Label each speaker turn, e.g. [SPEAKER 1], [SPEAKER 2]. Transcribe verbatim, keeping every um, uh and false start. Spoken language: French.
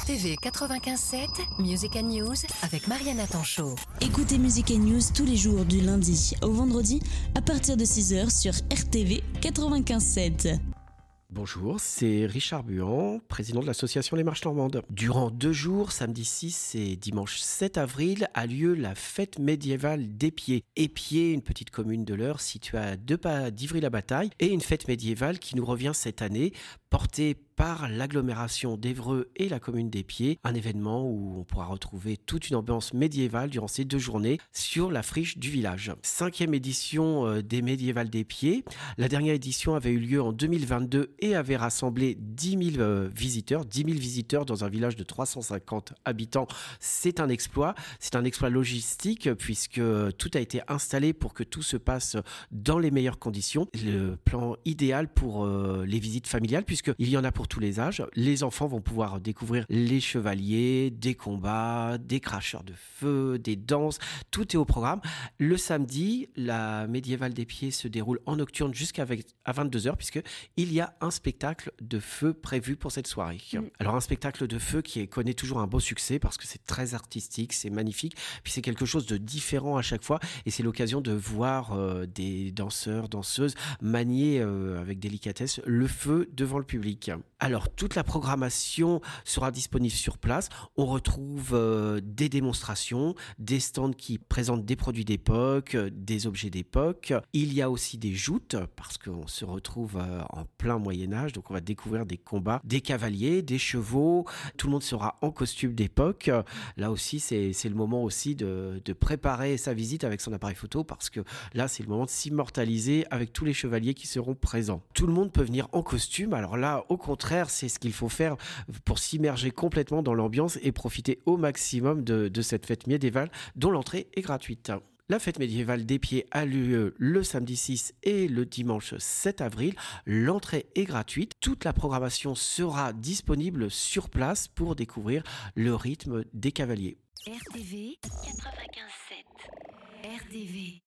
[SPEAKER 1] R T V quatre-vingt-quinze sept, Music and News avec Mariana Tanchot.
[SPEAKER 2] Écoutez Music and News tous les jours du lundi au vendredi à partir de six heures sur R T V quatre-vingt-quinze sept.
[SPEAKER 3] Bonjour, c'est Richard Buan, président de l'association Les Marches Normandes. Durant deux jours, samedi six et dimanche sept avril, a lieu la fête médiévale d'Épied. Épied, une petite commune de l'Eure située à deux pas d'Ivry-la-Bataille, et une fête médiévale qui nous revient cette année, portée par l'agglomération d'Évreux et la commune d'Épied, un événement où on pourra retrouver toute une ambiance médiévale durant ces deux journées sur la friche du village. Cinquième édition des médiévales d'Épied. La dernière édition avait eu lieu en deux mille vingt-deux et avait rassemblé dix mille visiteurs, dix mille visiteurs dans un village de trois cent cinquante habitants. C'est un exploit, c'est un exploit logistique puisque tout a été installé pour que tout se passe dans les meilleures conditions. Le plan idéal pour les visites familiales puisqu'il y en a pour tous les âges. Les enfants vont pouvoir découvrir les chevaliers, des combats, des cracheurs de feu, des danses, tout est au programme. Le samedi, la médiévale d'Épied se déroule en nocturne jusqu'à vingt-deux heures puisqu'il y a un spectacle de feu prévu pour cette soirée. Mmh. Alors un spectacle de feu qui connaît toujours un beau succès parce que c'est très artistique, c'est magnifique, puis c'est quelque chose de différent à chaque fois et c'est l'occasion de voir euh, des danseurs, danseuses manier euh, avec délicatesse le feu devant le public. Alors, toute la programmation sera disponible sur place. On retrouve euh, des démonstrations, des stands qui présentent des produits d'époque, des objets d'époque. Il y a aussi des joutes, parce qu'on se retrouve euh, en plein Moyen-Âge, donc on va découvrir des combats, des cavaliers, des chevaux. Tout le monde sera en costume d'époque. Là aussi, c'est, c'est le moment aussi de, de préparer sa visite avec son appareil photo, parce que là, c'est le moment de s'immortaliser avec tous les chevaliers qui seront présents. Tout le monde peut venir en costume. Alors là, au contraire, c'est ce qu'il faut faire pour s'immerger complètement dans l'ambiance et profiter au maximum de, de cette fête médiévale dont l'entrée est gratuite. La fête médiévale d'Épied a lieu le samedi six et le dimanche sept avril. L'entrée est gratuite. Toute la programmation sera disponible sur place pour découvrir le rythme des cavaliers.
[SPEAKER 1] R T V quatre-vingt-quinze sept. R T V